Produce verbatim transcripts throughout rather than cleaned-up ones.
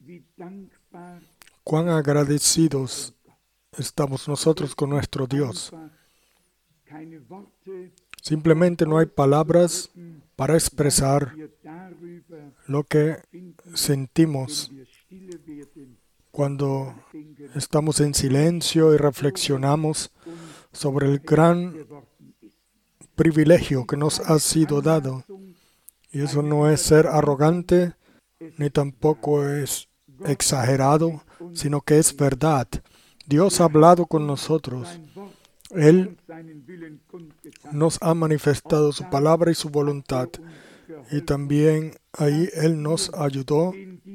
Cuán agradecidos estamos nosotros con nuestro Dios. Simplemente no hay palabras para expresar lo que sentimos cuando estamos en silencio y reflexionamos sobre el gran privilegio que nos ha sido dado. Y eso no es ser arrogante, ni tampoco es exagerado, sino que es verdad. Dios ha hablado con nosotros. Él nos ha manifestado su palabra y su voluntad. Y también ahí Él nos ayudó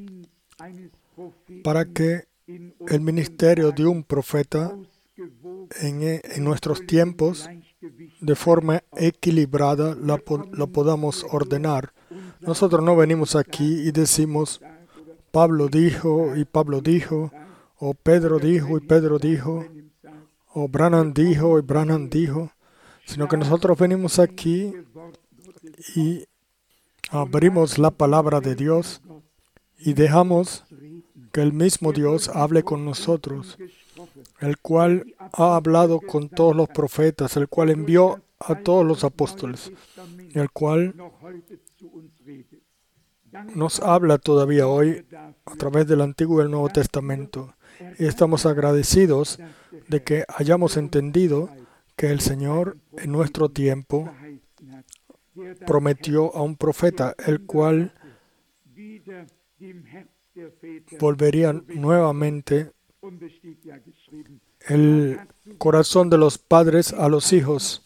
para que el ministerio de un profeta en, en nuestros tiempos, de forma equilibrada, la, lo podamos ordenar. Nosotros no venimos aquí y decimos, Pablo dijo y Pablo dijo, o Pedro dijo y Pedro dijo, o Branham dijo y Branham dijo, sino que nosotros venimos aquí y abrimos la palabra de Dios y dejamos que el mismo Dios hable con nosotros, el cual ha hablado con todos los profetas, el cual envió a todos los apóstoles, el cual nos habla todavía hoy a través del Antiguo y el Nuevo Testamento. Y estamos agradecidos de que hayamos entendido que el Señor en nuestro tiempo prometió a un profeta, el cual volvería nuevamente el corazón de los padres a los hijos.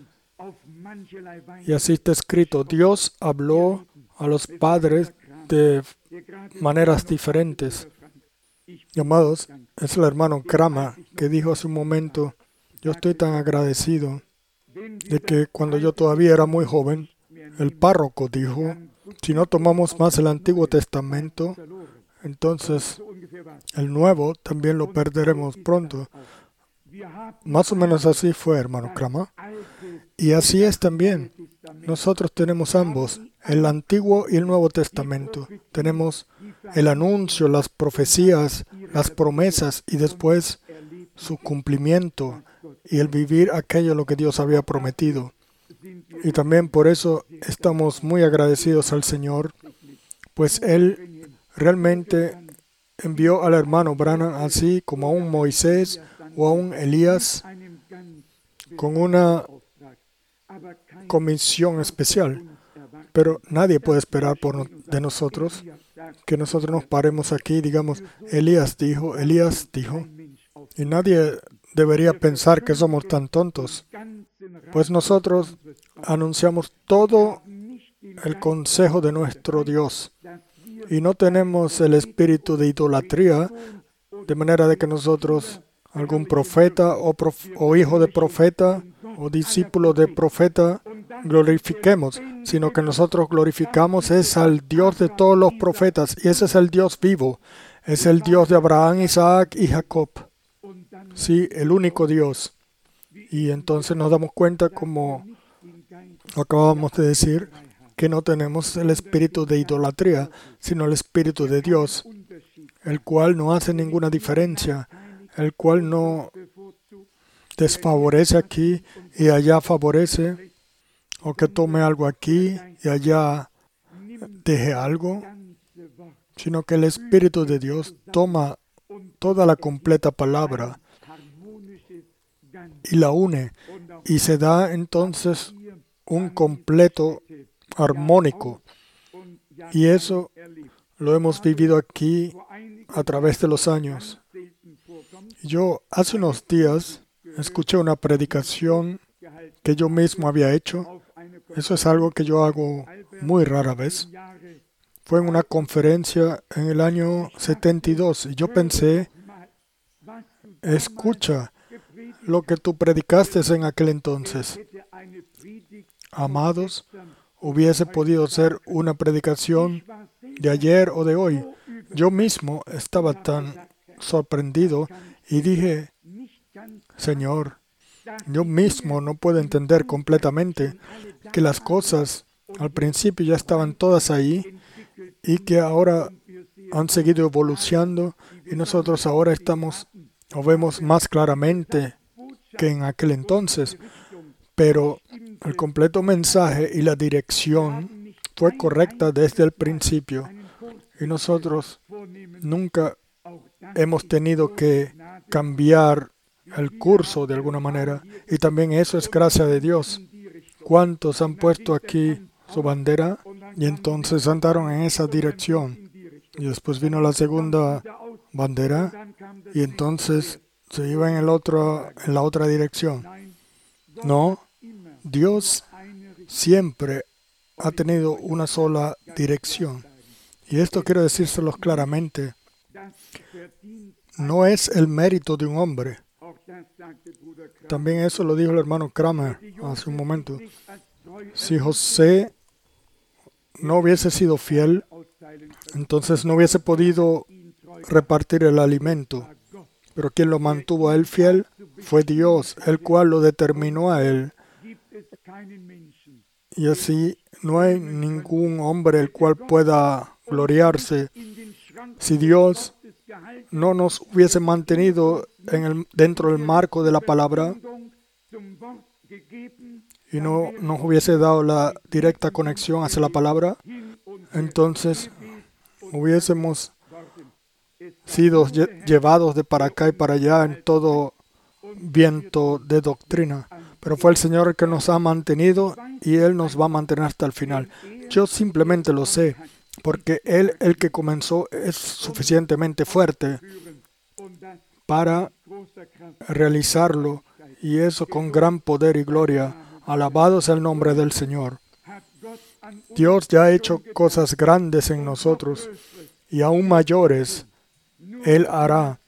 Y así está escrito, Dios habló a los padres de maneras diferentes. Y, amados, es el hermano Krama que dijo hace un momento, yo estoy tan agradecido de que cuando yo todavía era muy joven, el párroco dijo, si no tomamos más el Antiguo Testamento, entonces el Nuevo también lo perderemos pronto. Más o menos así fue, hermano Krama. Y así es también. Nosotros tenemos ambos, el Antiguo y el Nuevo Testamento. Tenemos el anuncio, las profecías, las promesas y después su cumplimiento y el vivir aquello lo que Dios había prometido. Y también por eso estamos muy agradecidos al Señor, pues Él realmente envió al hermano Branham así como a un Moisés o a un Elías con una comisión especial. Pero nadie puede esperar por de nosotros que nosotros nos paremos aquí y digamos, Elías dijo, Elías dijo. Y nadie debería pensar que somos tan tontos, pues nosotros anunciamos todo el consejo de nuestro Dios y no tenemos el espíritu de idolatría, de manera de que nosotros, algún profeta o, prof, o hijo de profeta o discípulo de profeta, glorifiquemos, sino que nosotros glorificamos es al Dios de todos los profetas, y ese es el Dios vivo, es el Dios de Abraham, Isaac y Jacob. Sí, el único Dios. Y entonces nos damos cuenta, como acabamos de decir, que no tenemos el espíritu de idolatría, sino el espíritu de Dios, el cual no hace ninguna diferencia, el cual no desfavorece aquí y allá favorece, o que tome algo aquí y allá deje algo, sino que el Espíritu de Dios toma toda la completa palabra y la une, y se da entonces un completo armónico. Y eso lo hemos vivido aquí a través de los años. Yo hace unos días escuché una predicación que yo mismo había hecho. Eso es algo que yo hago muy rara vez. Fue en una conferencia en el año setenta y dos y yo pensé, escucha lo que tú predicaste en aquel entonces. Amados, hubiese podido ser una predicación de ayer o de hoy. Yo mismo estaba tan sorprendido y dije, Señor, yo mismo no puedo entender completamente que las cosas al principio ya estaban todas ahí y que ahora han seguido evolucionando y nosotros ahora estamos o vemos más claramente que en aquel entonces, pero el completo mensaje y la dirección fue correcta desde el principio y nosotros nunca hemos tenido que cambiar el curso de alguna manera, y también eso es gracia de Dios. ¿Cuántos han puesto aquí su bandera y entonces andaron en esa dirección? Y después vino la segunda bandera y entonces se iba en el otro, en la otra dirección. No, Dios siempre ha tenido una sola dirección. Y esto quiero decírselos claramente. No es el mérito de un hombre. También eso lo dijo el hermano Kramer hace un momento. Si José no hubiese sido fiel, entonces no hubiese podido repartir el alimento. Pero quien lo mantuvo a él fiel fue Dios, el cual lo determinó a él. Y así no hay ningún hombre el cual pueda gloriarse. Si Dios no nos hubiese mantenido en el, dentro del marco de la palabra y no nos hubiese dado la directa conexión hacia la palabra, entonces hubiésemos sido lle- llevados de para acá y para allá en todo viento de doctrina. Pero fue el Señor el que nos ha mantenido y Él nos va a mantener hasta el final. Yo simplemente lo sé, porque Él, el que comenzó, es suficientemente fuerte para realizarlo, y eso con gran poder y gloria. Alabado sea el nombre del Señor. Dios ya ha hecho cosas grandes en nosotros y aún mayores Él hará.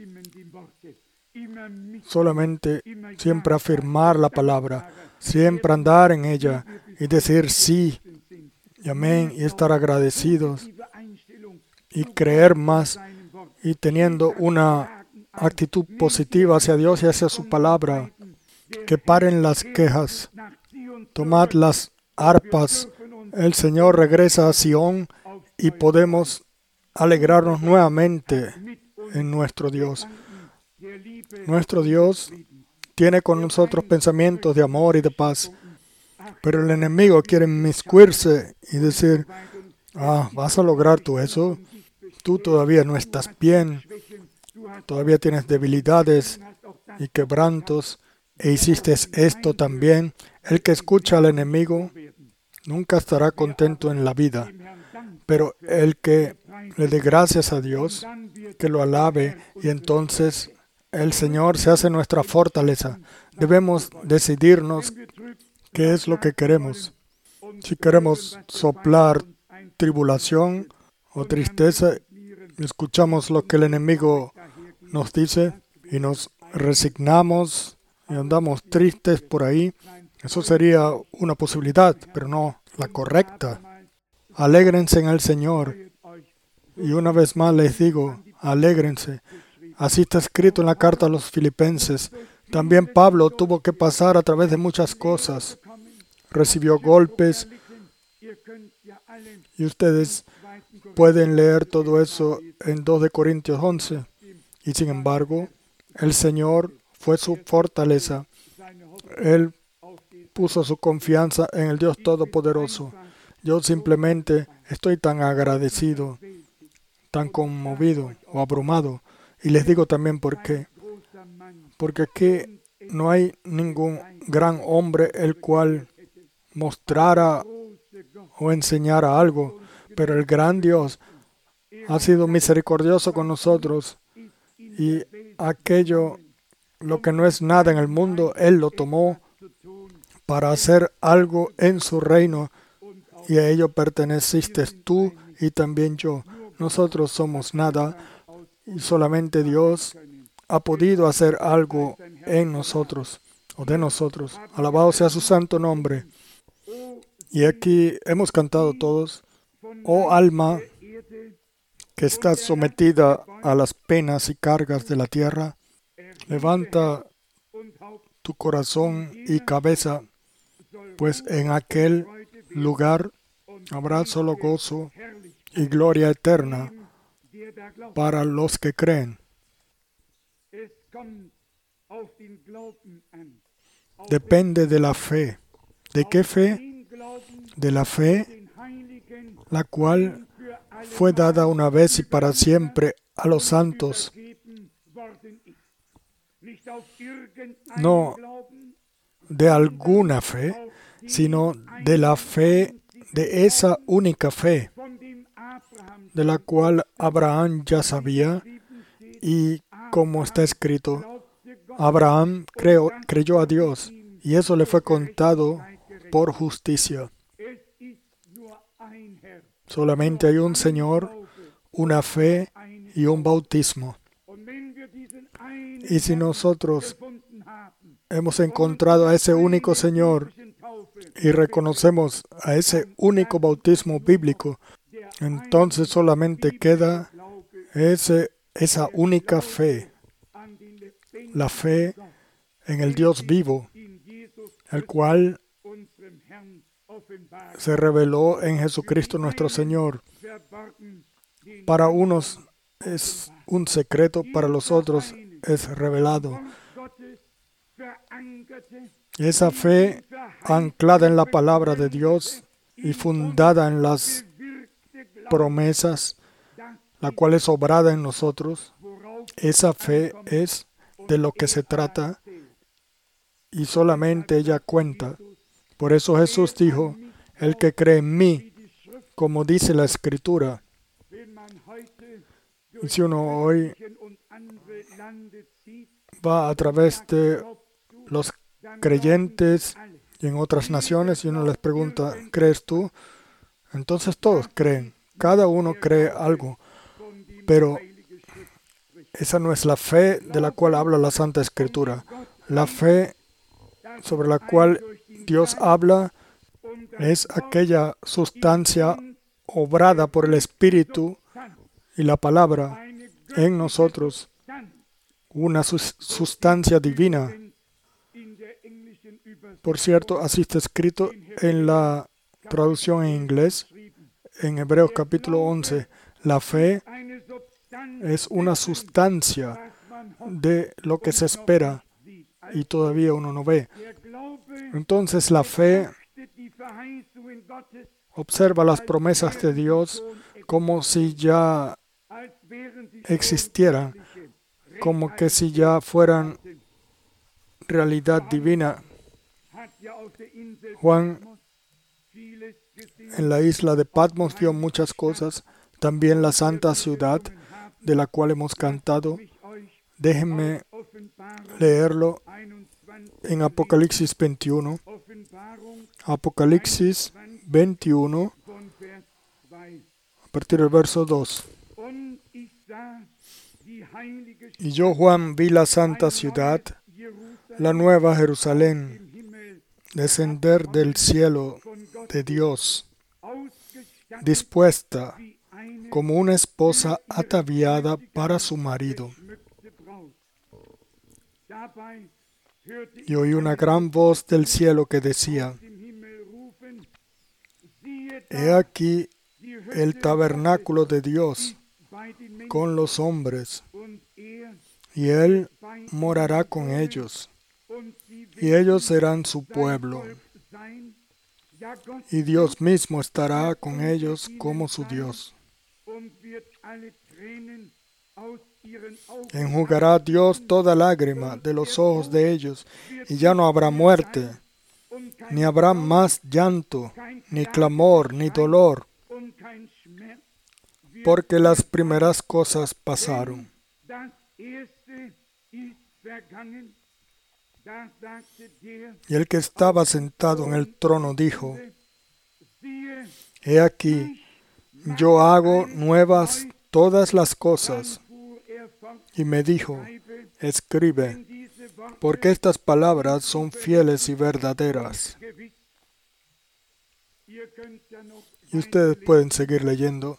Solamente siempre afirmar la palabra, siempre andar en ella y decir sí y amén y estar agradecidos y creer más y teniendo una actitud positiva hacia Dios y hacia su palabra. Que paren las quejas, tomad las arpas. El Señor regresa a Sión y podemos alegrarnos nuevamente en nuestro Dios. Nuestro Dios tiene con nosotros pensamientos de amor y de paz, pero el enemigo quiere inmiscuirse y decir, ah, ¿vas a lograr tú eso? Tú todavía no estás bien, todavía tienes debilidades y quebrantos, e hiciste esto también. El que escucha al enemigo nunca estará contento en la vida, pero el que le dé gracias a Dios, que lo alabe, y entonces el Señor se hace nuestra fortaleza. Debemos decidirnos qué es lo que queremos. Si queremos soplar tribulación o tristeza, escuchamos lo que el enemigo nos dice y nos resignamos y andamos tristes por ahí. Eso sería una posibilidad, pero no la correcta. Alégrense en el Señor. Y una vez más les digo, alégrense. Así está escrito en la carta a los Filipenses. También Pablo tuvo que pasar a través de muchas cosas. Recibió golpes. Y ustedes pueden leer todo eso en dos de Corintios once. Y sin embargo, el Señor fue su fortaleza. Él puso su confianza en el Dios Todopoderoso. Yo simplemente estoy tan agradecido, tan conmovido o abrumado. Y les digo también por qué. Porque aquí no hay ningún gran hombre el cual mostrara o enseñara algo, pero el gran Dios ha sido misericordioso con nosotros, y aquello, lo que no es nada en el mundo, Él lo tomó para hacer algo en su reino, y a ello perteneciste tú y también yo. Nosotros somos nada y solamente Dios ha podido hacer algo en nosotros o de nosotros. Alabado sea su santo nombre. Y aquí hemos cantado todos: oh alma que estás sometida a las penas y cargas de la tierra, levanta tu corazón y cabeza, pues en aquel lugar habrá solo gozo y gloria eterna, para los que creen. Depende de la fe. ¿De qué fe? De la fe, la cual fue dada una vez y para siempre a los santos. No de alguna fe, sino de la fe, de esa única fe, de la cual Abraham ya sabía, y como está escrito, Abraham creó, creyó a Dios, y eso le fue contado por justicia. Solamente hay un Señor, una fe y un bautismo. Y si nosotros hemos encontrado a ese único Señor y reconocemos a ese único bautismo bíblico, entonces solamente queda ese, esa única fe, la fe en el Dios vivo, el cual se reveló en Jesucristo nuestro Señor. Para unos es un secreto, para los otros es revelado. Esa fe anclada en la palabra de Dios y fundada en las promesas, la cual es obrada en nosotros, esa fe es de lo que se trata y solamente ella cuenta. Por eso Jesús dijo, el que cree en mí, como dice la Escritura. Y si uno hoy va a través de los creyentes y en otras naciones y uno les pregunta, ¿crees tú? Entonces todos creen, cada uno cree algo, pero esa no es la fe de la cual habla la Santa Escritura. La fe sobre la cual Dios habla es aquella sustancia obrada por el Espíritu y la palabra en nosotros, una sus- sustancia divina. Por cierto, así está escrito en la traducción en inglés, en Hebreos capítulo once. La fe es una sustancia de lo que se espera y todavía uno no ve. Entonces la fe observa las promesas de Dios como si ya existieran, como que si ya fueran realidad divina. Juan en la isla de Patmos vio muchas cosas, también la santa ciudad de la cual hemos cantado. Déjenme leerlo en Apocalipsis veintiuno. Apocalipsis veintiuno, a partir del verso dos. Y yo, Juan, vi la santa ciudad, la nueva Jerusalén, descender del cielo de Dios, dispuesta como una esposa ataviada para su marido. Y oí una gran voz del cielo que decía, he aquí el tabernáculo de Dios con los hombres, y Él morará con ellos, y ellos serán su pueblo, y Dios mismo estará con ellos como su Dios. Enjugará Dios toda lágrima de los ojos de ellos, y ya no habrá muerte, ni habrá más llanto, ni clamor, ni dolor, porque las primeras cosas pasaron. Y el que estaba sentado en el trono dijo, he aquí, yo hago nuevas todas las cosas. Y me dijo, escribe, porque estas palabras son fieles y verdaderas. Y ustedes pueden seguir leyendo.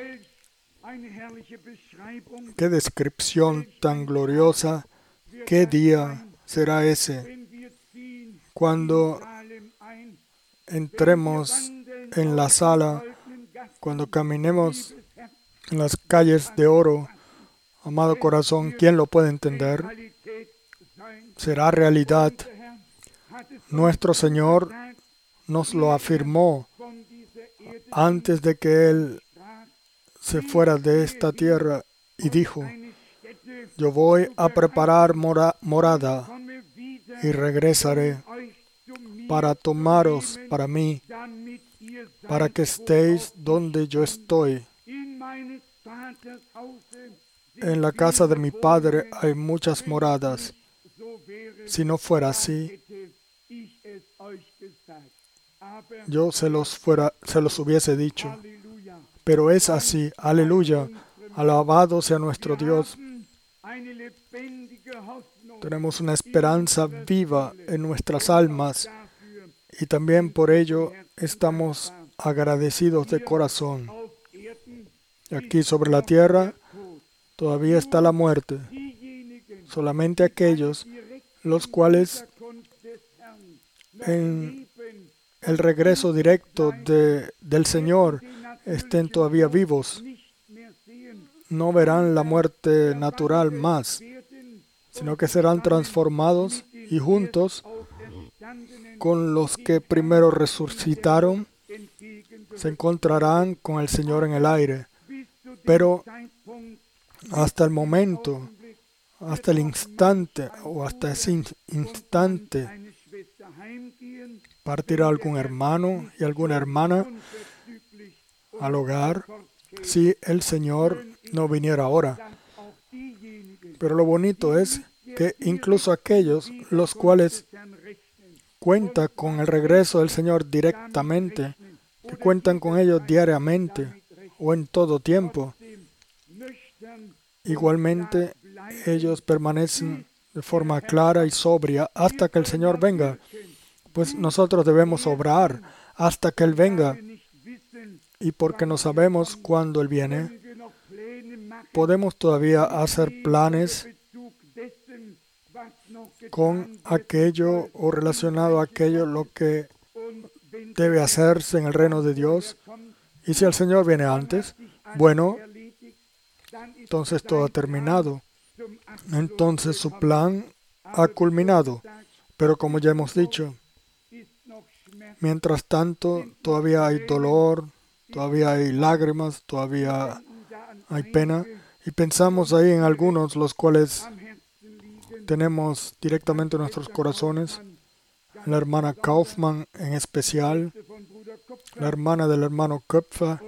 Qué descripción tan gloriosa, qué día será ese, cuando entremos en la sala, cuando caminemos en las calles de oro. Amado corazón, ¿quién lo puede entender? Será realidad. Nuestro Señor nos lo afirmó antes de que Él se fuera de esta tierra y dijo: yo voy a preparar mora- morada y regresaré para tomaros para mí, para que estéis donde yo estoy. En la casa de mi Padre hay muchas moradas. Si no fuera así, yo se los, fuera, se los hubiese dicho. Pero es así. Aleluya. Alabado sea nuestro Dios. Tenemos una esperanza viva en nuestras almas y también por ello estamos agradecidos de corazón. Aquí sobre la tierra todavía está la muerte. Solamente aquellos los cuales en el regreso directo de, del Señor estén todavía vivos no verán la muerte natural más, sino que serán transformados y juntos con los que primero resucitaron se encontrarán con el Señor en el aire. Pero hasta el momento, hasta el instante o hasta ese in- instante, partirá algún hermano y alguna hermana al hogar si el Señor no viniera ahora. Pero lo bonito es que incluso aquellos los cuales cuentan con el regreso del Señor directamente, que cuentan con ellos diariamente o en todo tiempo, igualmente ellos permanecen de forma clara y sobria hasta que el Señor venga. Pues nosotros debemos obrar hasta que Él venga. Y porque no sabemos cuándo Él viene, podemos todavía hacer planes con aquello o relacionado a aquello lo que debe hacerse en el reino de Dios. Y si el Señor viene antes, bueno, entonces todo ha terminado. Entonces su plan ha culminado. Pero como ya hemos dicho, mientras tanto todavía hay dolor, todavía hay lágrimas, todavía hay pena. Y pensamos ahí en algunos los cuales tenemos directamente en nuestros corazones. La hermana Kaufmann en especial, la hermana del hermano Köpfer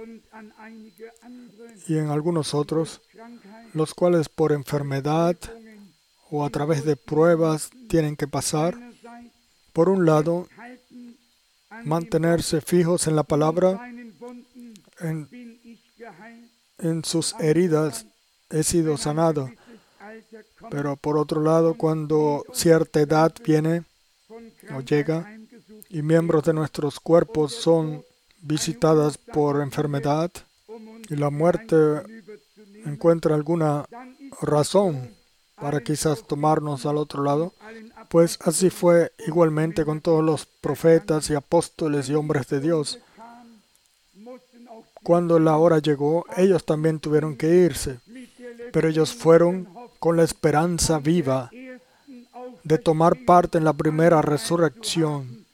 y en algunos otros, los cuales por enfermedad o a través de pruebas tienen que pasar. Por un lado, mantenerse fijos en la palabra, en, en sus heridas he sido sanado. Pero por otro lado, cuando cierta edad viene o llega y miembros de nuestros cuerpos son visitadas por enfermedad y la muerte encuentra alguna razón para quizás tomarnos al otro lado, pues así fue igualmente con todos los profetas y apóstoles y hombres de Dios. Cuando la hora llegó, ellos también tuvieron que irse, pero ellos fueron con la esperanza viva de tomar parte en la primera resurrección.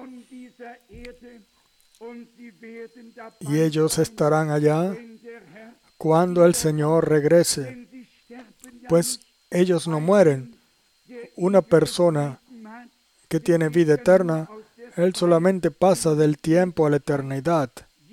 Y ellos estarán allá cuando el Señor regrese, pues ellos no mueren. Una persona que tiene vida eterna, él solamente pasa del tiempo a la eternidad.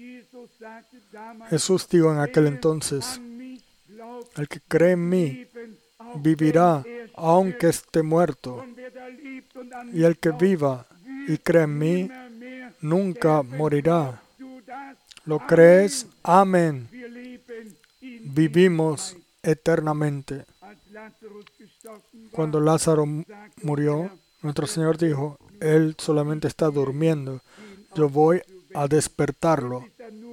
Jesús dijo en aquel entonces: el que cree en mí vivirá aunque esté muerto, y el que viva y cree en mí nunca morirá. ¿Lo crees? Amén. Vivimos eternamente. Cuando Lázaro murió, nuestro Señor dijo: él solamente está durmiendo, yo voy a despertarlo.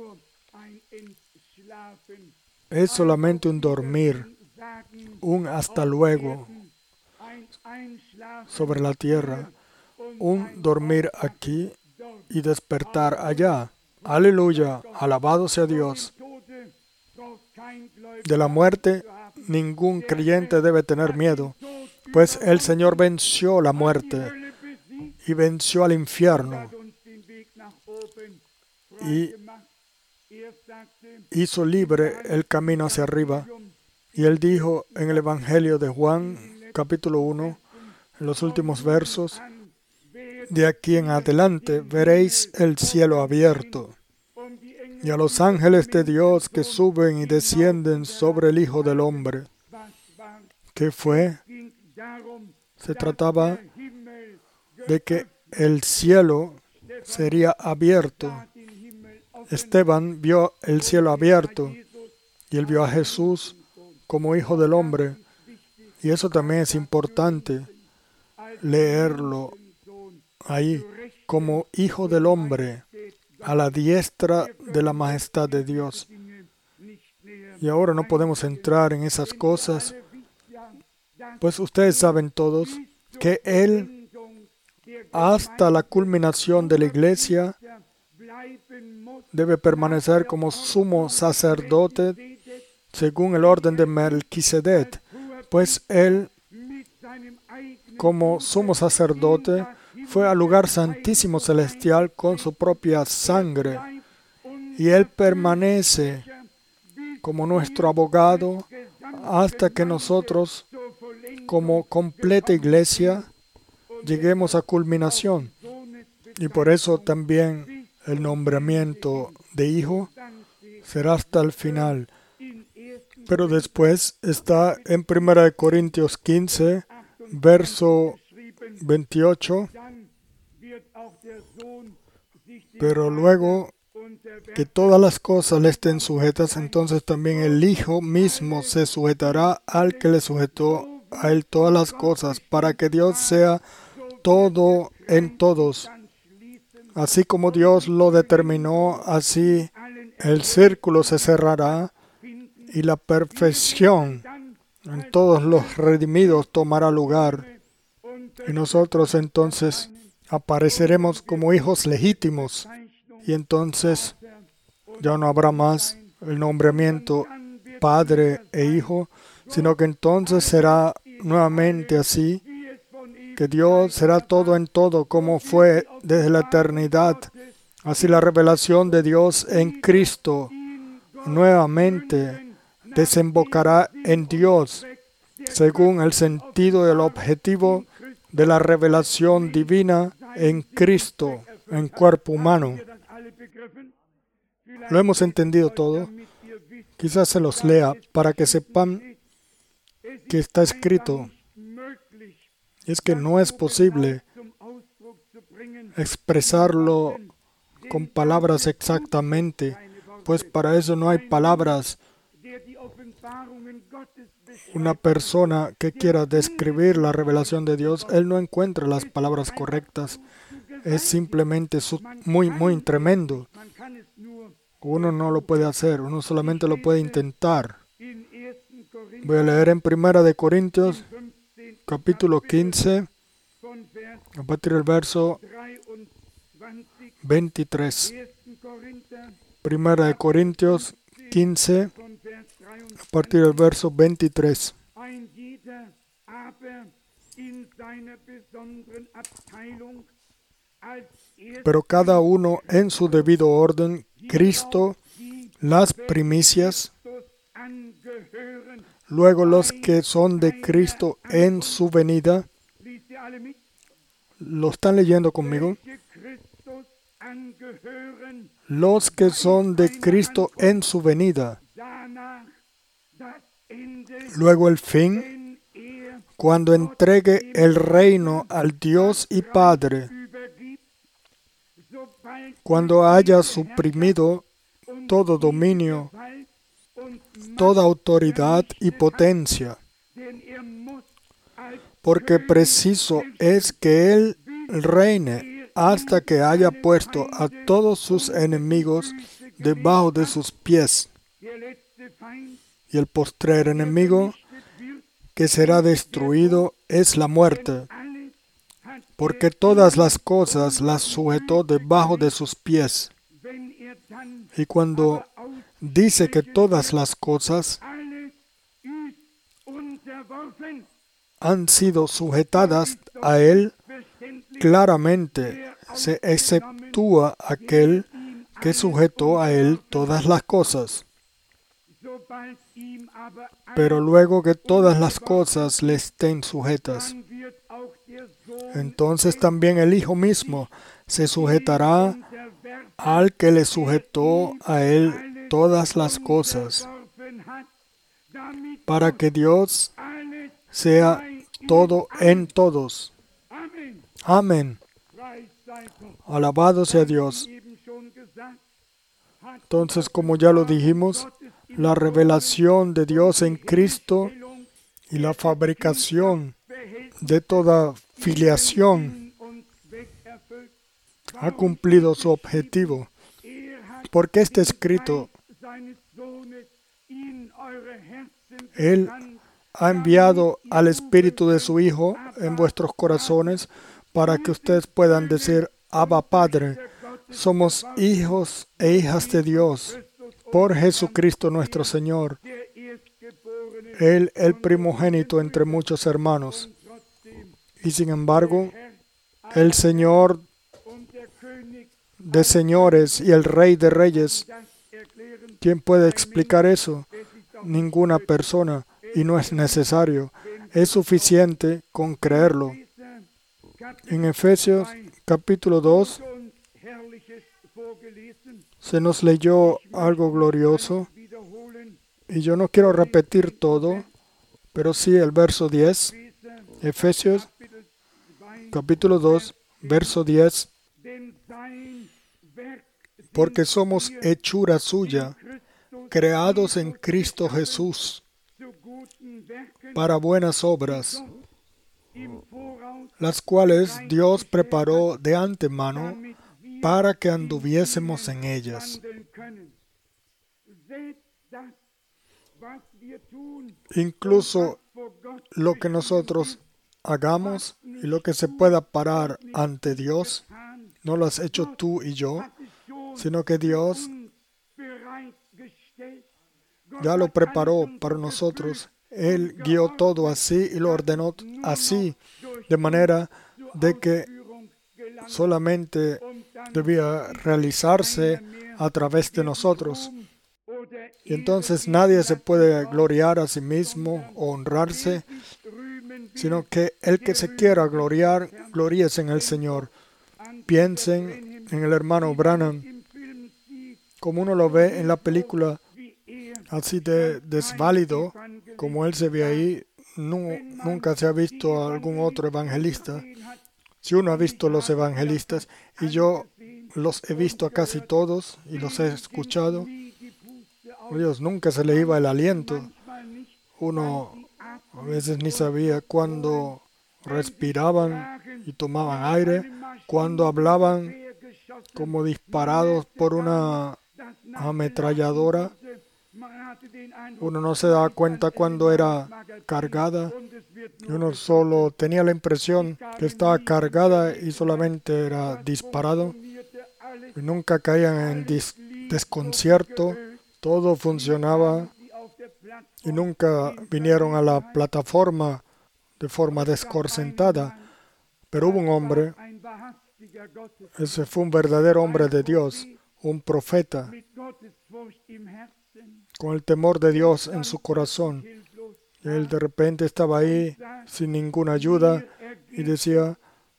Es solamente un dormir, un hasta luego sobre la tierra, un dormir aquí y despertar allá. Aleluya, alabado sea Dios. De la muerte, ningún creyente debe tener miedo, pues el Señor venció la muerte y venció al infierno y hizo libre el camino hacia arriba. Y Él dijo en el Evangelio de Juan, capítulo uno, en los últimos versos, de aquí en adelante veréis el cielo abierto y a los ángeles de Dios que suben y descienden sobre el Hijo del Hombre. ¿Qué fue? Se trataba de que el cielo sería abierto. Esteban vio el cielo abierto y él vio a Jesús como Hijo del Hombre. Y eso también es importante leerlo ahí, como Hijo del Hombre, a la diestra de la majestad de Dios. Y ahora no podemos entrar en esas cosas, pues ustedes saben todos que Él, hasta la culminación de la iglesia, debe permanecer como sumo sacerdote según el orden de Melquisedec, pues Él, como sumo sacerdote, fue al lugar santísimo celestial con su propia sangre, y Él permanece como nuestro abogado hasta que nosotros, como completa iglesia, lleguemos a culminación. Y por eso también el nombramiento de hijo será hasta el final. Pero después está en primera de Corintios quince, verso veintiocho. Pero luego que todas las cosas le estén sujetas, entonces también el Hijo mismo se sujetará al que le sujetó a él todas las cosas, para que Dios sea todo en todos. Así como Dios lo determinó, así el círculo se cerrará y la perfección en todos los redimidos tomará lugar. Y nosotros entonces apareceremos como hijos legítimos. Y entonces ya no habrá más el nombramiento Padre e Hijo, sino que entonces será nuevamente así, que Dios será todo en todo, como fue desde la eternidad. Así la revelación de Dios en Cristo nuevamente desembocará en Dios, según el sentido y el objetivo de la revelación divina en Cristo, en cuerpo humano. ¿Lo hemos entendido todo? Quizás se los lea para que sepan que está escrito. Es que no es posible expresarlo con palabras exactamente, pues para eso no hay palabras. Una persona que quiera describir la revelación de Dios, él no encuentra las palabras correctas. Es simplemente su, muy, muy tremendo. Uno no lo puede hacer, uno solamente lo puede intentar. Voy a leer en Primera de Corintios, capítulo quince, a partir del verso veintitrés. Primera de Corintios quince, a partir del verso veintitrés. Pero cada uno en su debido orden, Cristo, las primicias, luego los que son de Cristo en su venida. ¿Lo están leyendo conmigo? Los que son de Cristo en su venida. Luego el fin, cuando entregue el reino al Dios y Padre, cuando haya suprimido todo dominio, toda autoridad y potencia, porque preciso es que Él reine hasta que haya puesto a todos sus enemigos debajo de sus pies. Y el postrer enemigo que será destruido es la muerte, porque todas las cosas las sujetó debajo de sus pies. Y cuando dice que todas las cosas han sido sujetadas a Él, claramente se exceptúa aquel que sujetó a Él todas las cosas. Pero luego que todas las cosas le estén sujetas, entonces también el Hijo mismo se sujetará al que le sujetó a Él todas las cosas, para que Dios sea todo en todos. Amén. Alabado sea Dios. Entonces, como ya lo dijimos, la revelación de Dios en Cristo y la fabricación de toda filiación ha cumplido su objetivo, porque está escrito: Él ha enviado al Espíritu de su Hijo en vuestros corazones para que ustedes puedan decir: Abba, Padre. Somos hijos e hijas de Dios por Jesucristo nuestro Señor, Él el primogénito entre muchos hermanos. Y sin embargo, el Señor de señores y el Rey de reyes, ¿quién puede explicar eso? Ninguna persona, y no es necesario. Es suficiente con creerlo. En Efesios capítulo dos se nos leyó algo glorioso, y yo no quiero repetir todo, pero sí el verso diez. Efesios capítulo dos, verso diez. Porque somos hechura suya, creados en Cristo Jesús, para buenas obras, las cuales Dios preparó de antemano para que anduviésemos en ellas. Incluso lo que nosotros hagamos y lo que se pueda parar ante Dios, no lo has hecho tú y yo, sino que Dios ya lo preparó para nosotros. Él guió todo así y lo ordenó así, de manera de que solamente debía realizarse a través de nosotros. Y entonces nadie se puede gloriar a sí mismo o honrarse, sino que el que se quiera gloriar, gloríese en el Señor. Piensen en el hermano Branham, como uno lo ve en la película, así de desválido, como él se ve ahí. No, nunca se ha visto a algún otro evangelista. Si uno ha visto los evangelistas, y yo los he visto a casi todos y los he escuchado, oh Dios, nunca se le iba el aliento. Uno a veces ni sabía cuándo respiraban y tomaban aire, cuándo hablaban como disparados por una ametralladora. Uno no se daba cuenta cuando era cargada, y uno solo tenía la impresión que estaba cargada y solamente era disparado. Y nunca caían en dis- desconcierto, todo funcionaba, y nunca vinieron a la plataforma de forma descorcentada. Pero hubo un hombre, ese fue un verdadero hombre de Dios, un profeta, con el temor de Dios en su corazón. Él de repente estaba ahí sin ninguna ayuda y decía: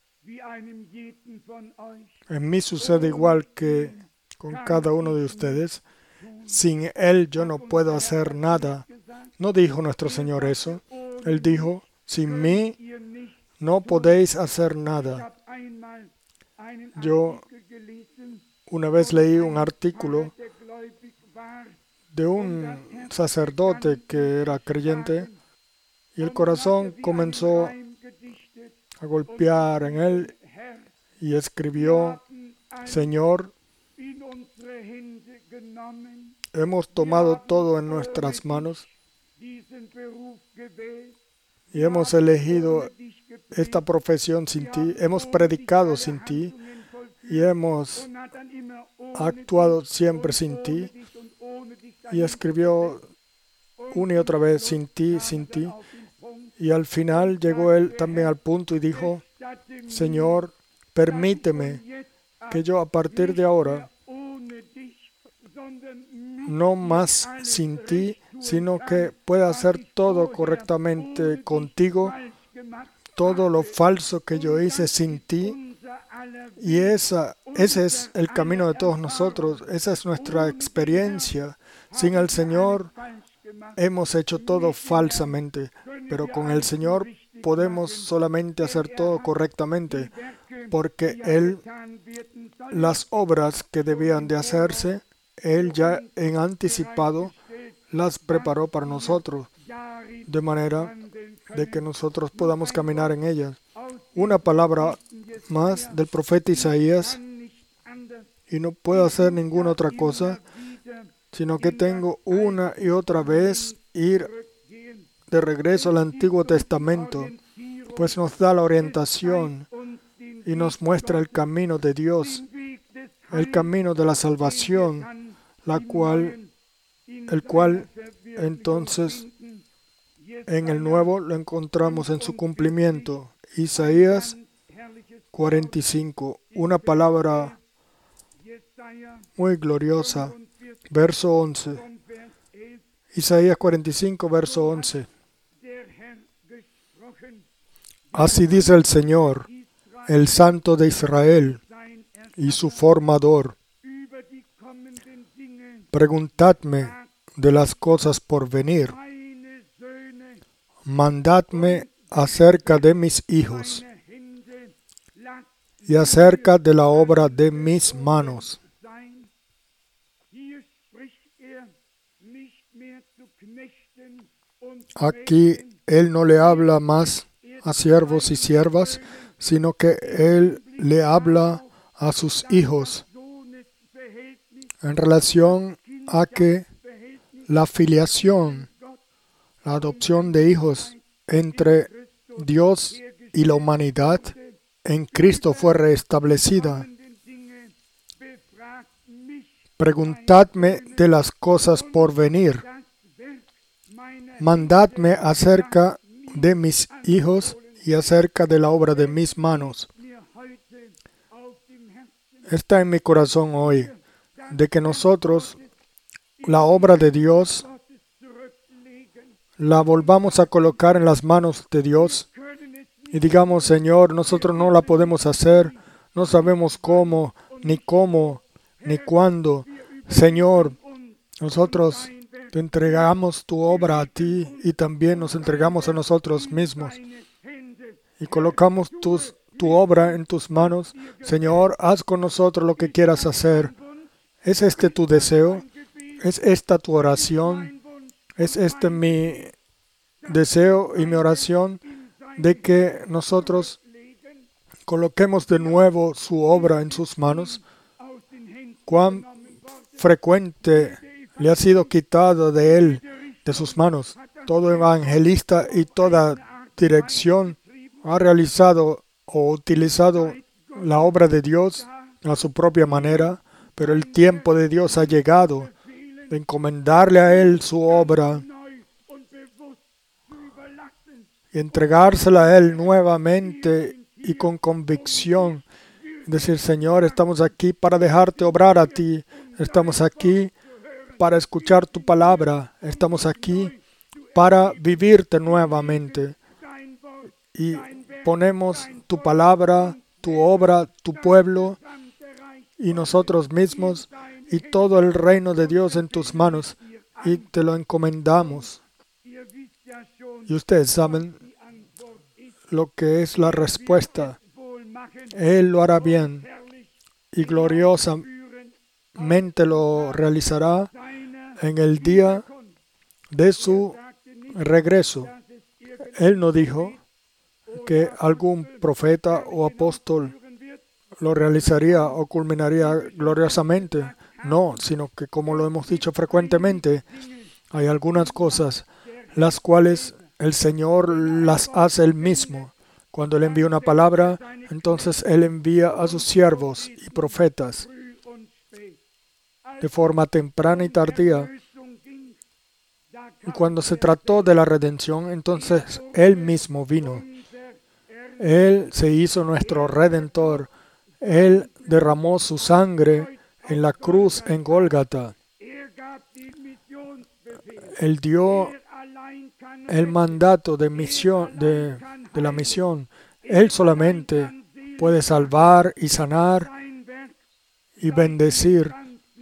en mí sucede igual que con cada uno de ustedes. Sin Él yo no puedo hacer nada. No dijo nuestro Señor eso. Él dijo: sin mí no podéis hacer nada. Yo una vez leí un artículo de un sacerdote que era creyente, y el corazón comenzó a golpear en él y escribió: Señor, hemos tomado todo en nuestras manos y hemos elegido esta profesión sin ti, hemos predicado sin ti y hemos actuado siempre sin ti, y escribió una y otra vez, sin ti, sin ti. Y al final llegó él también al punto y dijo, Señor, permíteme que yo a partir de ahora no más sin ti, sino que pueda hacer todo correctamente contigo, todo lo falso que yo hice sin ti. Y esa, ese es el camino de todos nosotros, esa es nuestra experiencia. Sin el Señor hemos hecho todo falsamente, pero con el Señor podemos solamente hacer todo correctamente, porque Él, las obras que debían de hacerse, Él ya en anticipado las preparó para nosotros, de manera de que nosotros podamos caminar en ellas. Una palabra más del profeta Isaías, y no puedo hacer ninguna otra cosa, sino que tengo una y otra vez ir de regreso al Antiguo Testamento, pues nos da la orientación y nos muestra el camino de Dios, el camino de la salvación, la cual, el cual entonces en el Nuevo lo encontramos en su cumplimiento. Isaías cuarenta y cinco, una palabra muy gloriosa, verso once. Isaías cuarenta y cinco, verso once. Así dice el Señor, el Santo de Israel y su formador. Preguntadme de las cosas por venir. Mandadme acerca de mis hijos y acerca de la obra de mis manos. Aquí Él no le habla más a siervos y siervas, sino que Él le habla a sus hijos en relación a que la filiación, la adopción de hijos entre Dios y la humanidad en Cristo fue restablecida. Preguntadme de las cosas por venir. Mandadme acerca de mis hijos y acerca de la obra de mis manos. Está en mi corazón hoy de que nosotros la obra de Dios la volvamos a colocar en las manos de Dios y digamos, Señor, nosotros no la podemos hacer, no sabemos cómo, ni cómo, ni cuándo. Señor, nosotros te entregamos tu obra a ti y también nos entregamos a nosotros mismos y colocamos tus, tu obra en tus manos. Señor, haz con nosotros lo que quieras hacer. ¿Es este tu deseo? ¿Es esta tu oración? ¿Es este mi deseo y mi oración de que nosotros coloquemos de nuevo su obra en sus manos? ¿Cuán frecuente le ha sido quitado de él, de sus manos? Todo evangelista y toda dirección ha realizado o utilizado la obra de Dios a su propia manera, pero el tiempo de Dios ha llegado de encomendarle a Él su obra y entregársela a Él nuevamente y con convicción. Decir, Señor, estamos aquí para dejarte obrar a ti. Estamos aquí para escuchar tu palabra. Estamos aquí para vivirte nuevamente. Y ponemos tu palabra, tu obra, tu pueblo y nosotros mismos y todo el reino de Dios en tus manos y te lo encomendamos. Y ustedes saben lo que es la respuesta. Él lo hará bien y gloriosamente lo realizará en el día de su regreso. Él no dijo que algún profeta o apóstol lo realizaría o culminaría gloriosamente. No, sino que, como lo hemos dicho frecuentemente, hay algunas cosas las cuales el Señor las hace Él mismo. Cuando Él envía una palabra, entonces Él envía a sus siervos y profetas. de forma temprana y tardía. Y cuando se trató de la redención, entonces Él mismo vino. Él se hizo nuestro Redentor. Él derramó su sangre en la cruz en Gólgata. Él dio el mandato de misión, de, de la misión. Él solamente puede salvar y sanar y bendecir.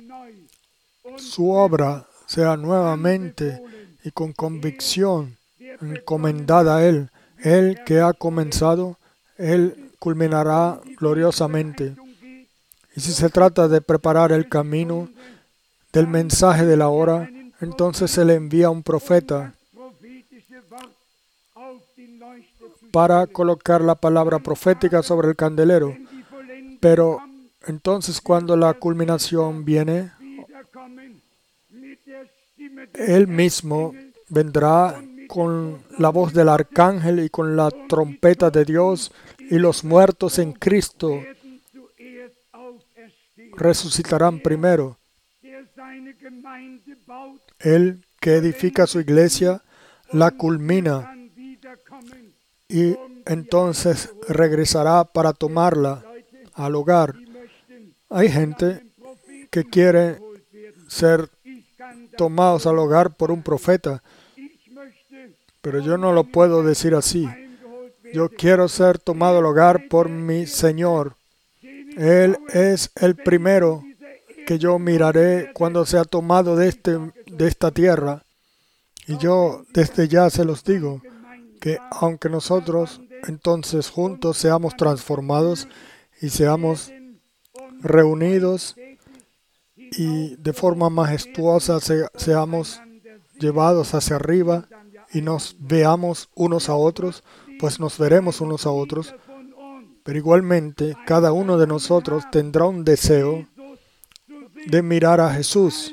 Su obra sea nuevamente y con convicción encomendada a Él. Él que ha comenzado, Él culminará gloriosamente. Y si se trata de preparar el camino del mensaje de la hora, entonces se le envía un profeta para colocar la palabra profética sobre el candelero. Pero entonces cuando la culminación viene, Él mismo vendrá con la voz del arcángel y con la trompeta de Dios, y los muertos en Cristo resucitarán primero. Él que edifica su iglesia la culmina y entonces regresará para tomarla al hogar. Hay gente que quiere ser tomados al hogar por un profeta, pero yo no lo puedo decir así. Yo quiero ser tomado al hogar por mi Señor. Él es el primero que yo miraré cuando sea tomado de, este, de esta tierra. Y yo desde ya se los digo, que aunque nosotros entonces juntos seamos transformados y seamos reunidos y de forma majestuosa se, seamos llevados hacia arriba y nos veamos unos a otros, pues nos veremos unos a otros. Pero igualmente, cada uno de nosotros tendrá un deseo de mirar a Jesús.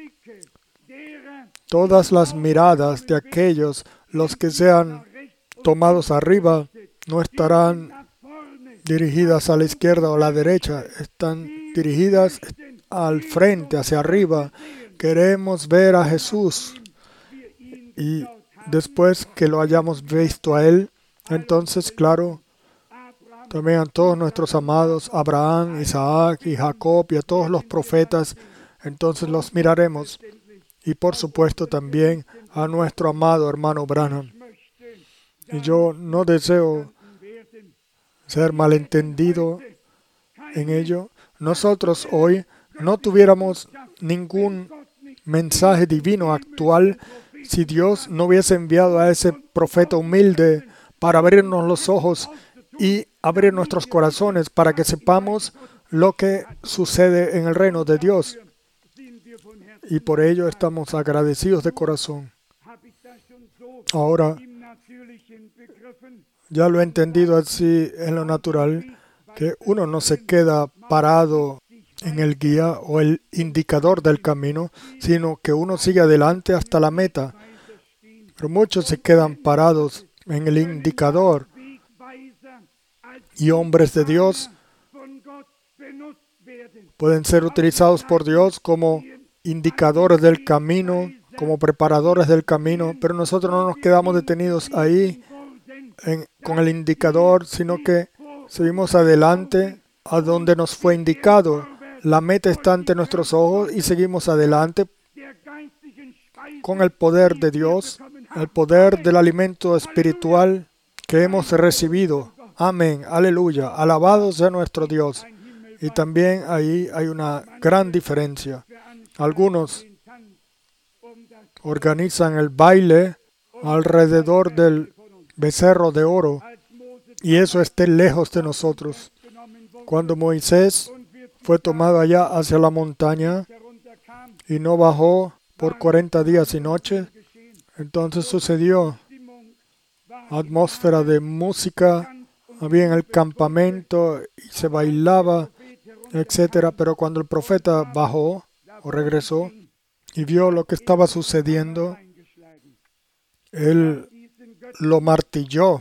Todas las miradas de aquellos, los que sean tomados arriba, no estarán dirigidas a la izquierda o a la derecha, están dirigidas al frente, hacia arriba. Queremos ver a Jesús. Y después que lo hayamos visto a Él, entonces, claro, también a todos nuestros amados, Abraham, Isaac y Jacob y a todos los profetas, entonces los miraremos. Y por supuesto también a nuestro amado hermano Branham. Y yo no deseo ser malentendido en ello. Nosotros hoy no tuviéramos ningún mensaje divino actual si Dios no hubiese enviado a ese profeta humilde para abrirnos los ojos y abrir nuestros corazones para que sepamos lo que sucede en el reino de Dios. Y por ello estamos agradecidos de corazón. Ahora, ya lo he entendido así en lo natural, que uno no se queda parado en el guía o el indicador del camino, sino que uno sigue adelante hasta la meta. Pero muchos se quedan parados en el indicador y hombres de Dios pueden ser utilizados por Dios como indicadores del camino, como preparadores del camino, pero nosotros no nos quedamos detenidos ahí en, con el indicador, sino que seguimos adelante a donde nos fue indicado. La meta está ante nuestros ojos y seguimos adelante con el poder de Dios, el poder del alimento espiritual que hemos recibido. Amén, aleluya, alabado sea nuestro Dios. Y también ahí hay una gran diferencia. Algunos organizan el baile alrededor del becerro de oro y eso esté lejos de nosotros. Cuando Moisés fue tomado allá hacia la montaña y no bajó por cuarenta días y noches, entonces sucedió atmósfera de música, había en el campamento y se bailaba, etcétera. Pero cuando el profeta bajó o regresó y vio lo que estaba sucediendo, él lo martilló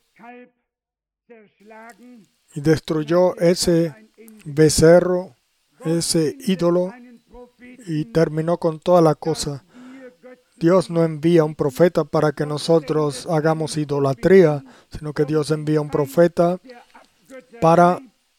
y destruyó ese becerro, ese ídolo, y terminó con toda la cosa. Dios no envía un profeta para que nosotros hagamos idolatría, sino que Dios envía un profeta para,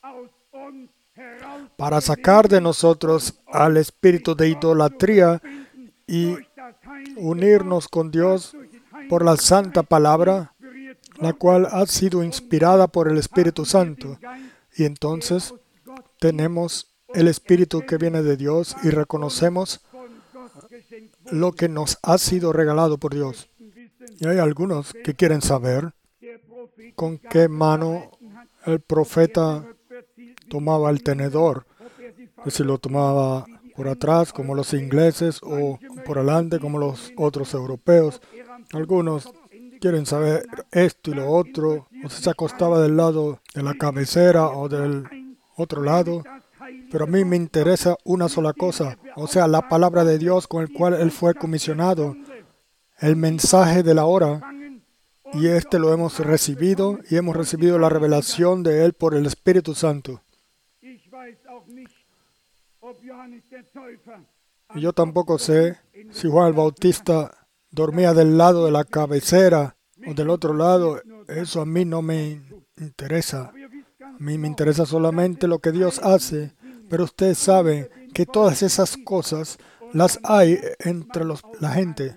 para sacar de nosotros al espíritu de idolatría y unirnos con Dios por la santa palabra, la cual ha sido inspirada por el Espíritu Santo. Y entonces tenemos el Espíritu que viene de Dios y reconocemos lo que nos ha sido regalado por Dios. Y hay algunos que quieren saber con qué mano el profeta tomaba el tenedor, si lo tomaba por atrás como los ingleses o por adelante como los otros europeos. Algunos quieren saber esto y lo otro, o si se acostaba del lado de la cabecera o del otro lado. Pero a mí me interesa una sola cosa, o sea, la palabra de Dios con el cual Él fue comisionado, el mensaje de la hora, y este lo hemos recibido, y hemos recibido la revelación de Él por el Espíritu Santo. Y yo tampoco sé si Juan el Bautista dormía del lado de la cabecera o del otro lado. Eso a mí no me interesa. A mí me interesa solamente lo que Dios hace. Pero ustedes saben que todas esas cosas las hay entre los, la gente.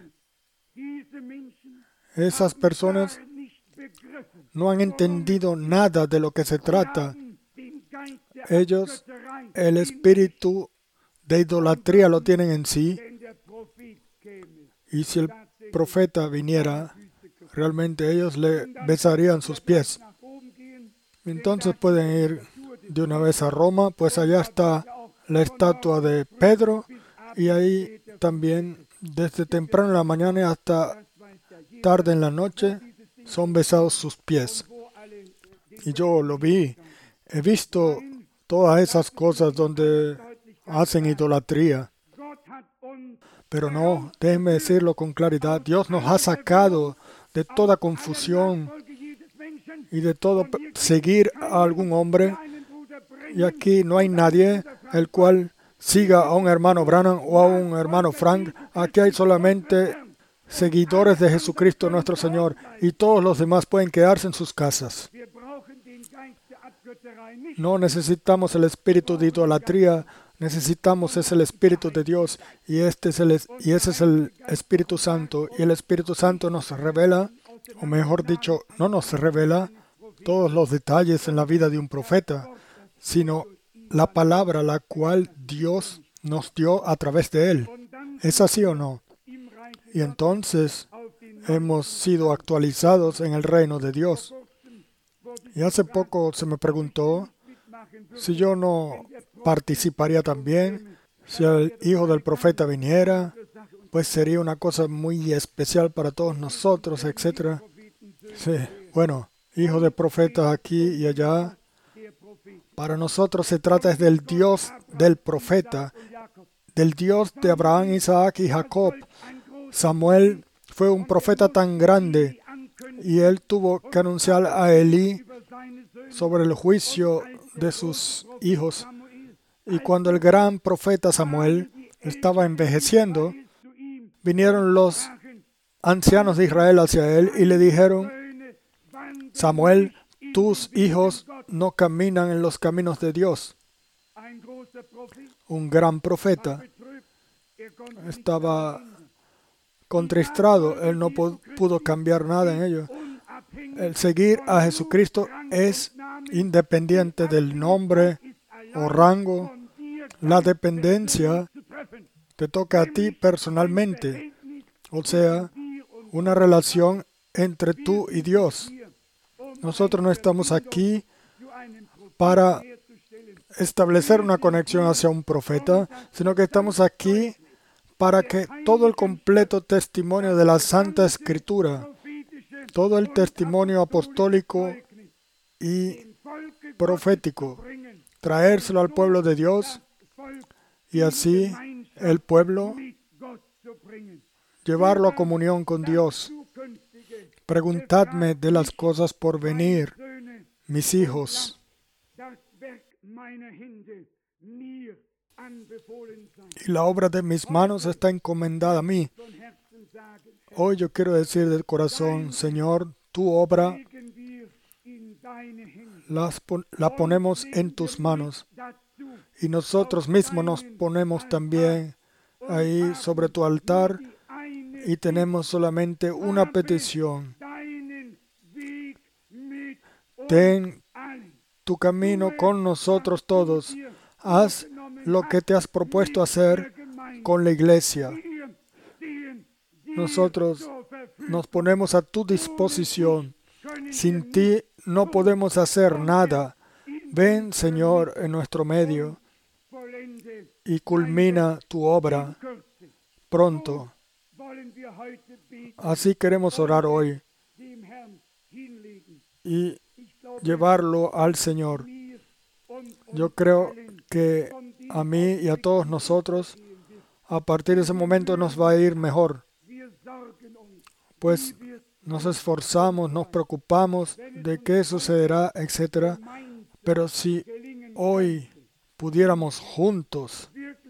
Esas personas no han entendido nada de lo que se trata. Ellos, el espíritu de idolatría lo tienen en sí. Y si el profeta viniera, realmente ellos le besarían sus pies. Entonces pueden ir de una vez a Roma, pues allá está la estatua de Pedro, y ahí también desde temprano en la mañana hasta tarde en la noche son besados sus pies. Y yo lo vi, he visto todas esas cosas donde hacen idolatría. Pero no, déjenme decirlo con claridad, Dios nos ha sacado de toda confusión y de todo seguir a algún hombre. Y aquí no hay nadie el cual siga a un hermano Branham o a un hermano Frank. Aquí hay solamente seguidores de Jesucristo nuestro Señor, y todos los demás pueden quedarse en sus casas. No necesitamos el espíritu de idolatría, necesitamos es el Espíritu de Dios, y, este es el, y ese es el Espíritu Santo. Y el Espíritu Santo nos revela, o mejor dicho, no nos revela todos los detalles en la vida de un profeta, sino la palabra la cual Dios nos dio a través de él. ¿Es así o no? Y entonces hemos sido actualizados en el reino de Dios. Y hace poco se me preguntó si yo no participaría también, si el hijo del profeta viniera, pues sería una cosa muy especial para todos nosotros, etcétera. Sí, bueno, hijo de profetas aquí y allá. Para nosotros se trata del Dios del profeta, del Dios de Abraham, Isaac y Jacob. Samuel fue un profeta tan grande y él tuvo que anunciar a Elí sobre el juicio de sus hijos. Y cuando el gran profeta Samuel estaba envejeciendo, vinieron los ancianos de Israel hacia él y le dijeron: Samuel, tus hijos no caminan en los caminos de Dios. Un gran profeta estaba contristado, él no pudo cambiar nada en ello. El seguir a Jesucristo es independiente del nombre o rango. La dependencia te toca a ti personalmente, o sea, una relación entre tú y Dios. Nosotros no estamos aquí para establecer una conexión hacia un profeta, sino que estamos aquí para que todo el completo testimonio de la Santa Escritura, todo el testimonio apostólico y profético, traérselo al pueblo de Dios, y así el pueblo llevarlo a comunión con Dios. Preguntadme de las cosas por venir, mis hijos. y la obra de mis manos está encomendada a mí. Hoy yo quiero decir del corazón, Señor, tu obra las pon- la ponemos en tus manos y nosotros mismos nos ponemos también ahí sobre tu altar y tenemos solamente una petición. Ten tu camino con nosotros todos. Haz lo que te has propuesto hacer con la iglesia. Nosotros nos ponemos a tu disposición. Sin ti no podemos hacer nada. Ven, Señor, en nuestro medio y culmina tu obra pronto. Así queremos orar hoy y llevarlo al Señor. Yo creo que a mí y a todos nosotros, a partir de ese momento nos va a ir mejor, pues nos esforzamos, nos preocupamos de qué sucederá, etcétera. Pero si hoy pudiéramos juntos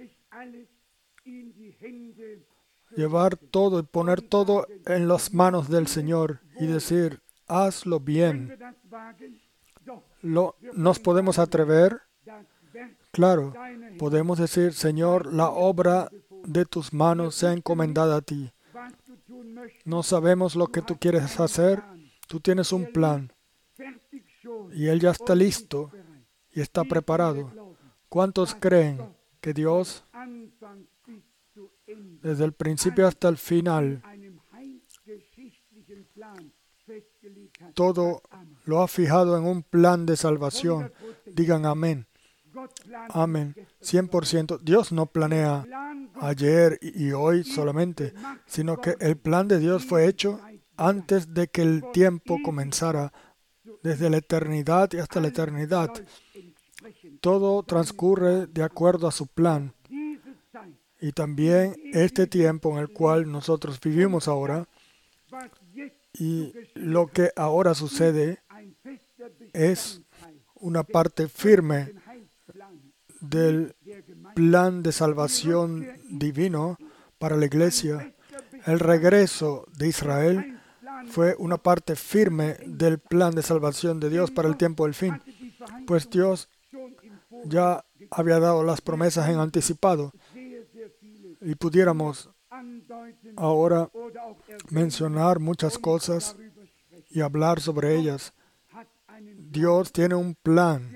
llevar todo y poner todo en las manos del Señor y decir, hazlo bien, Lo, ¿nos podemos atrever? Claro, podemos decir, Señor, la obra de tus manos sea encomendada a ti. No sabemos lo que tú quieres hacer, tú tienes un plan y Él ya está listo y está preparado. ¿Cuántos creen que Dios, desde el principio hasta el final, todo lo ha fijado en un plan de salvación? Digan amén. Amén. cien por ciento. Dios no planea ayer y hoy solamente, sino que el plan de Dios fue hecho antes de que el tiempo comenzara, desde la eternidad y hasta la eternidad. Todo transcurre de acuerdo a su plan. Y también este tiempo en el cual nosotros vivimos ahora, y lo que ahora sucede es una parte firme del plan de salvación divino para la iglesia. El regreso de Israel fue una parte firme del plan de salvación de Dios para el tiempo del fin, pues Dios ya había dado las promesas en anticipado y pudiéramos ahora mencionar muchas cosas y hablar sobre ellas. Dios tiene un plan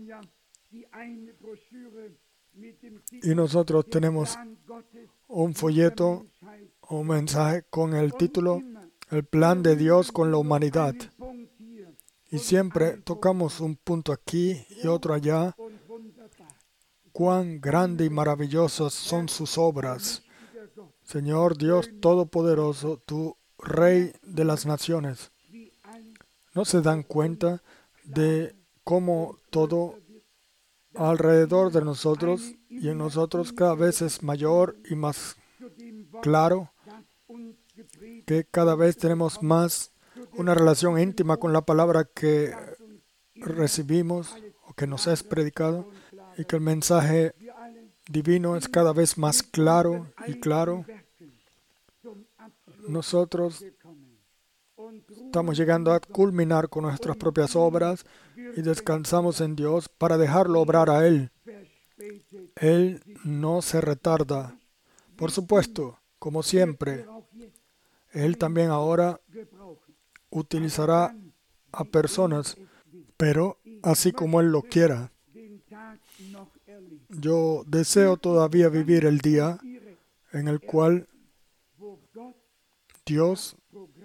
y nosotros tenemos un folleto o un mensaje con el título El plan de Dios con la humanidad. Y siempre tocamos un punto aquí y otro allá. Cuán grande y maravillosas son sus obras. Señor Dios Todopoderoso, tú Rey de las naciones. ¿No se dan cuenta de cómo todo alrededor de nosotros y en nosotros cada vez es mayor y más claro? Que cada vez tenemos más una relación íntima con la palabra que recibimos o que nos es predicado, y que el mensaje divino es cada vez más claro y claro. Nosotros estamos llegando a culminar con nuestras propias obras y descansamos en Dios para dejarlo obrar a Él. Él no se retarda. Por supuesto, como siempre, Él también ahora utilizará a personas, pero así como Él lo quiera. Yo deseo todavía vivir el día en el cual Dios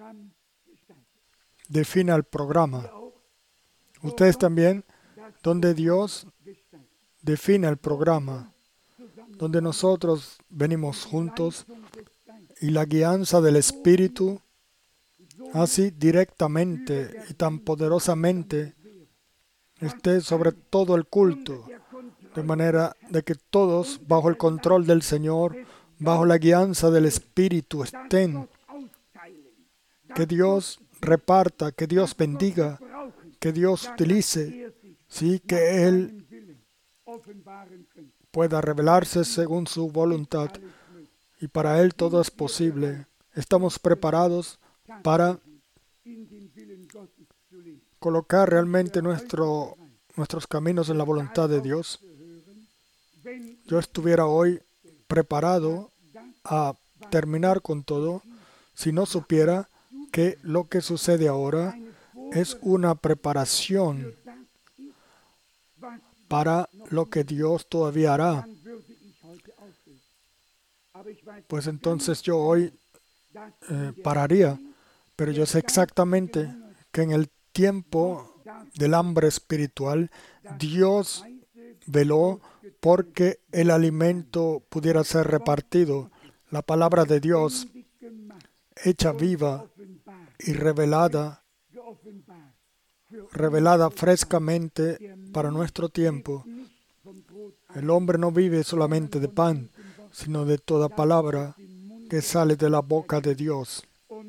defina el programa. Ustedes también, donde Dios define el programa, donde nosotros venimos juntos y la guianza del Espíritu, así directamente y tan poderosamente, esté sobre todo el culto, de manera de que todos, bajo el control del Señor, bajo la guianza del Espíritu, estén. Que Dios reparta, que Dios bendiga, que Dios utilice, sí, que Él pueda revelarse según su voluntad. Y para Él todo es posible. Estamos preparados para colocar realmente nuestro, nuestros caminos en la voluntad de Dios. Yo estuviera hoy preparado a terminar con todo si no supiera que lo que sucede ahora es una preparación para lo que Dios todavía hará. Pues entonces yo hoy eh, pararía, pero yo sé exactamente que en el tiempo del hambre espiritual, Dios veló porque el alimento pudiera ser repartido. La palabra de Dios, hecha viva y revelada, revelada frescamente para nuestro tiempo. El hombre no vive solamente de pan, sino de toda palabra que sale de la boca de Dios.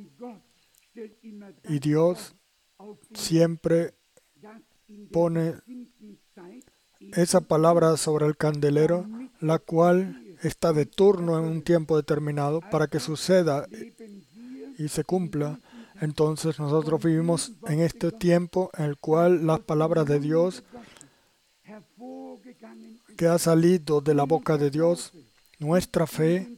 Y Dios siempre pone esa palabra sobre el candelero, la cual está de turno en un tiempo determinado para que suceda y se cumpla. Entonces nosotros vivimos en este tiempo en el cual las palabras de Dios que ha salido de la boca de Dios, nuestra fe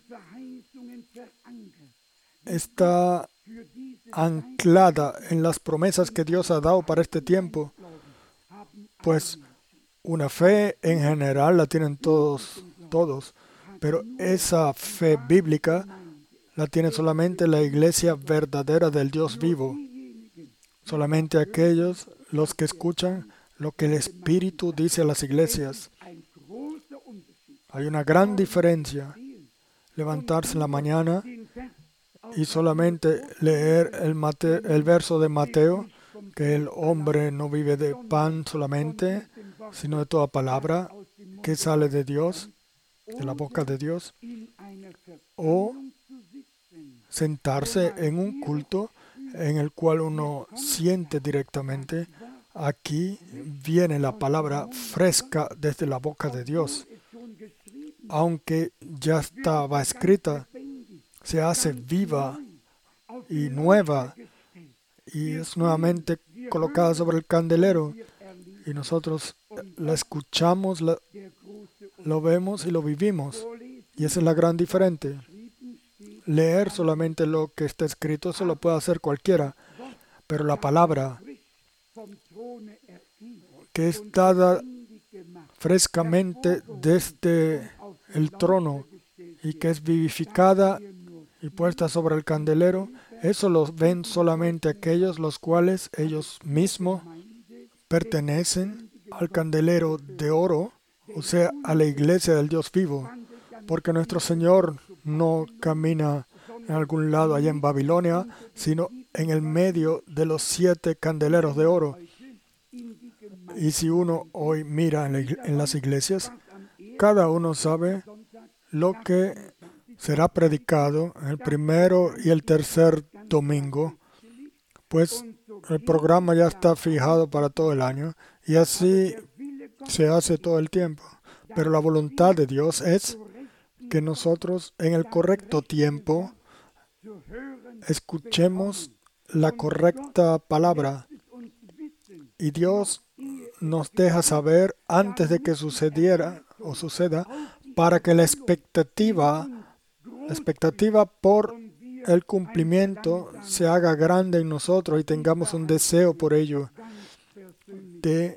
está anclada en las promesas que Dios ha dado para este tiempo. Pues una fe en general la tienen todos, todos, pero esa fe bíblica la tiene solamente la iglesia verdadera del Dios vivo. Solamente aquellos, los que escuchan lo que el Espíritu dice a las iglesias. Hay una gran diferencia. Levantarse en la mañana y solamente leer el, Mate- el verso de Mateo, que el hombre no vive de pan solamente, sino de toda palabra que sale de Dios, de la boca de Dios, o sentarse en un culto en el cual uno siente directamente, aquí viene la palabra fresca desde la boca de Dios. Aunque ya estaba escrita, se hace viva y nueva y es nuevamente colocada sobre el candelero y nosotros la escuchamos, la, lo vemos y lo vivimos. Y esa es la gran diferencia. Leer solamente lo que está escrito, eso lo puede hacer cualquiera, pero la palabra que es dada frescamente desde el trono y que es vivificada y puesta sobre el candelero, eso lo ven solamente aquellos los cuales ellos mismos pertenecen al candelero de oro, o sea, a la iglesia del Dios vivo, porque nuestro Señor no camina en algún lado allá en Babilonia, sino en el medio de los siete candeleros de oro. Y si uno hoy mira en, la, en las iglesias, cada uno sabe lo que será predicado en el primero y el tercer domingo, pues el programa ya está fijado para todo el año y así se hace todo el tiempo. Pero la voluntad de Dios es que nosotros en el correcto tiempo escuchemos la correcta palabra y Dios nos deja saber antes de que sucediera o suceda para que la expectativa, la expectativa por el cumplimiento se haga grande en nosotros y tengamos un deseo por ello de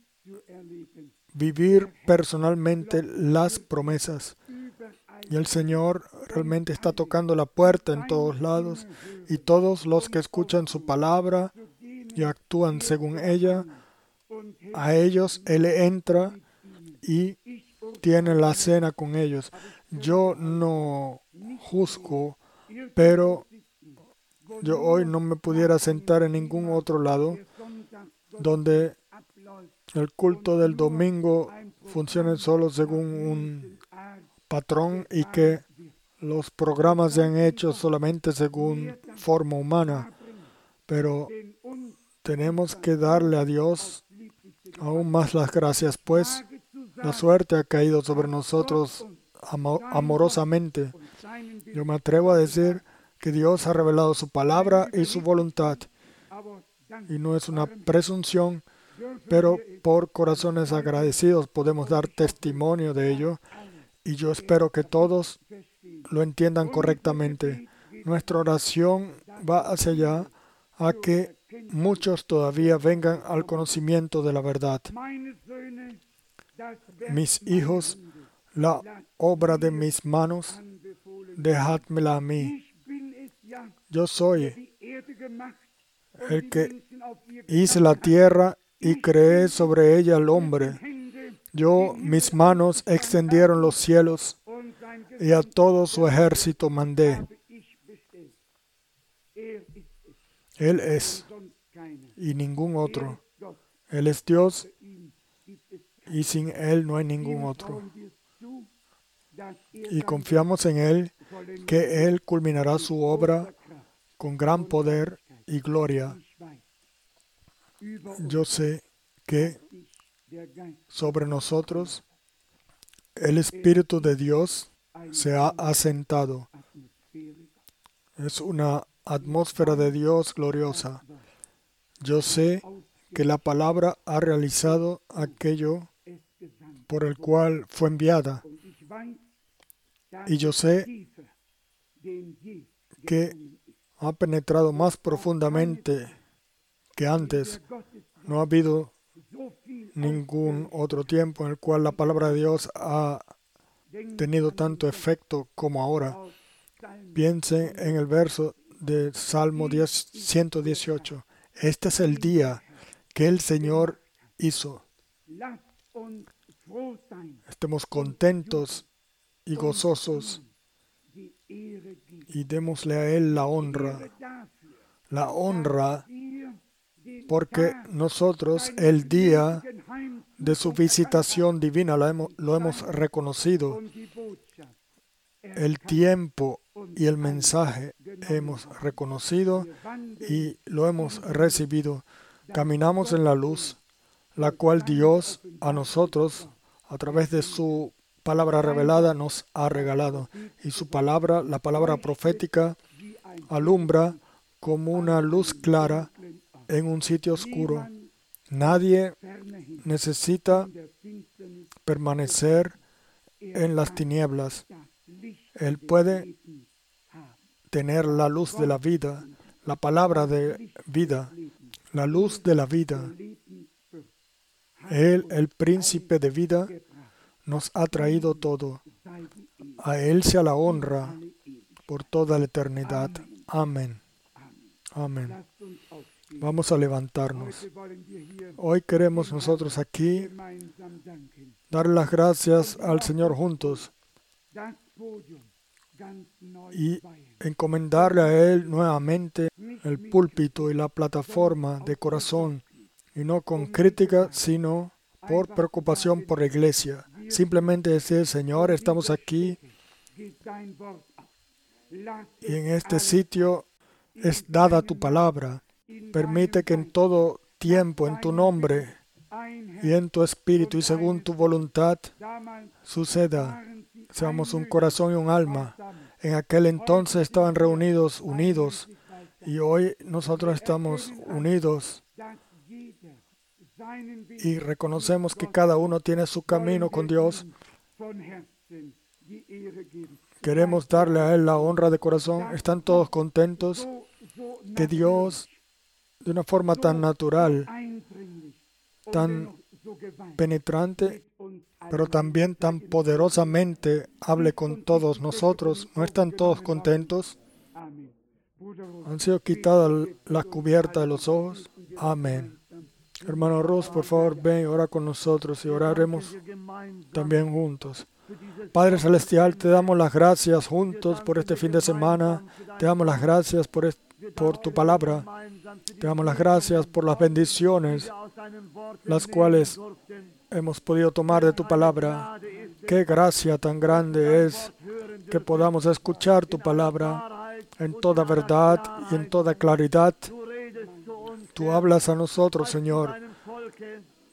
vivir personalmente las promesas. Y el Señor realmente está tocando la puerta en todos lados y todos los que escuchan su palabra y actúan según ella, a ellos Él entra y tiene la cena con ellos. Yo no juzgo, pero yo hoy no me pudiera sentar en ningún otro lado donde el culto del domingo funcione solo según un patrón y que los programas se han hecho solamente según forma humana. Pero tenemos que darle a Dios aún más las gracias, pues La suerte ha caído sobre nosotros amo- amorosamente. Yo me atrevo a decir que Dios ha revelado su palabra y su voluntad. Y no es una presunción, pero por corazones agradecidos podemos dar testimonio de ello. Y yo espero que todos lo entiendan correctamente. Nuestra oración va hacia allá, a que muchos todavía vengan al conocimiento de la verdad. Mis hijos, la obra de mis manos, dejádmela a mí. Yo soy el que hice la tierra y creé sobre ella al hombre. Yo, mis manos extendieron los cielos y a todo su ejército mandé. Él es y ningún otro. Él es Dios y sin Él no hay ningún otro. Y confiamos en Él, que Él culminará su obra con gran poder y gloria. Yo sé que sobre nosotros el Espíritu de Dios se ha asentado. Es una atmósfera de Dios gloriosa. Yo sé que la palabra ha realizado aquello por el cual fue enviada. Y yo sé que ha penetrado más profundamente que antes. No ha habido ningún otro tiempo en el cual la palabra de Dios ha tenido tanto efecto como ahora. Piensen en el verso de Salmo ciento dieciocho. Este es el día que el Señor hizo. Estemos contentos y gozosos y démosle a Él la honra. La honra porque nosotros el día de su visitación divina lo hemos, lo hemos reconocido. El tiempo y el mensaje hemos reconocido y lo hemos recibido. Caminamos en la luz, la cual Dios a nosotros, a través de su palabra revelada, nos ha regalado. Y su palabra, la palabra profética, alumbra como una luz clara en un sitio oscuro. Nadie necesita permanecer en las tinieblas. Él puede tener la luz de la vida, la palabra de vida, la luz de la vida. Él, el príncipe de vida, nos ha traído todo. A Él sea la honra por toda la eternidad. Amén. Amén. Vamos a levantarnos. Hoy queremos nosotros aquí dar las gracias al Señor juntos y encomendarle a Él nuevamente el púlpito y la plataforma de corazón, y no con crítica, sino por preocupación por la iglesia. Simplemente decir: Señor, estamos aquí y en este sitio es dada tu palabra. Permite que en todo tiempo, en tu nombre y en tu espíritu y según tu voluntad, suceda. Seamos un corazón y un alma. En aquel entonces estaban reunidos, unidos, y hoy nosotros estamos unidos y reconocemos que cada uno tiene su camino con Dios. Queremos darle a Él la honra de corazón. Están todos contentos que Dios, de una forma tan natural, tan penetrante, pero también tan poderosamente hable con todos nosotros. ¿No están todos contentos? ¿Han sido quitadas las cubiertas de los ojos? Amén. Hermano Ross, por favor, ven y ora con nosotros y oraremos también juntos. Padre Celestial, te damos las gracias juntos por este fin de semana. Te damos las gracias por, est- por tu palabra. Te damos las gracias por las bendiciones, las cuales hemos podido tomar de tu palabra. Qué gracia tan grande es que podamos escuchar tu palabra en toda verdad y en toda claridad. Tú hablas a nosotros, Señor,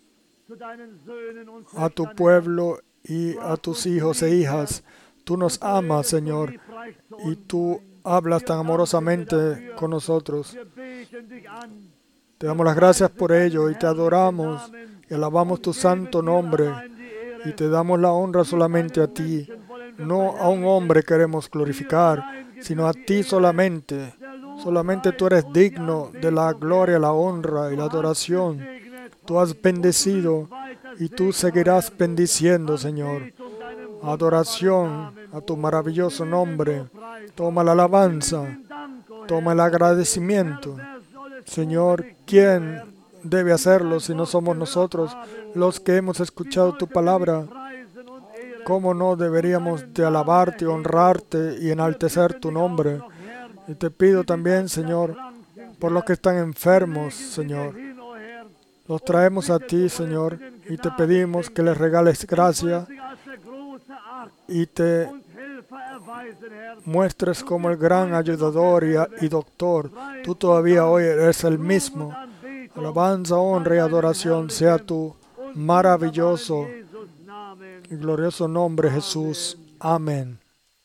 a tu pueblo y a tus hijos e hijas. Tú nos amas, Señor, y tú hablas tan amorosamente con nosotros. Te damos las gracias por ello y te adoramos y alabamos tu santo nombre y te damos la honra solamente a ti. No a un hombre queremos glorificar, sino a ti solamente. Solamente tú eres digno de la gloria, la honra y la adoración. Tú has bendecido y tú seguirás bendiciendo, Señor. Adoración a tu maravilloso nombre. Toma la alabanza, toma el agradecimiento. Señor, ¿quién debe hacerlo si no somos nosotros los que hemos escuchado tu palabra? ¿Cómo no deberíamos de alabarte, honrarte y enaltecer tu nombre? Y te pido también, Señor, por los que están enfermos, Señor. Los traemos a ti, Señor, y te pedimos que les regales gracia y te muestres como el gran ayudador y, y doctor. Tú todavía hoy eres el mismo. Alabanza, honra y adoración sea tu maravilloso y glorioso nombre, Jesús. Amén.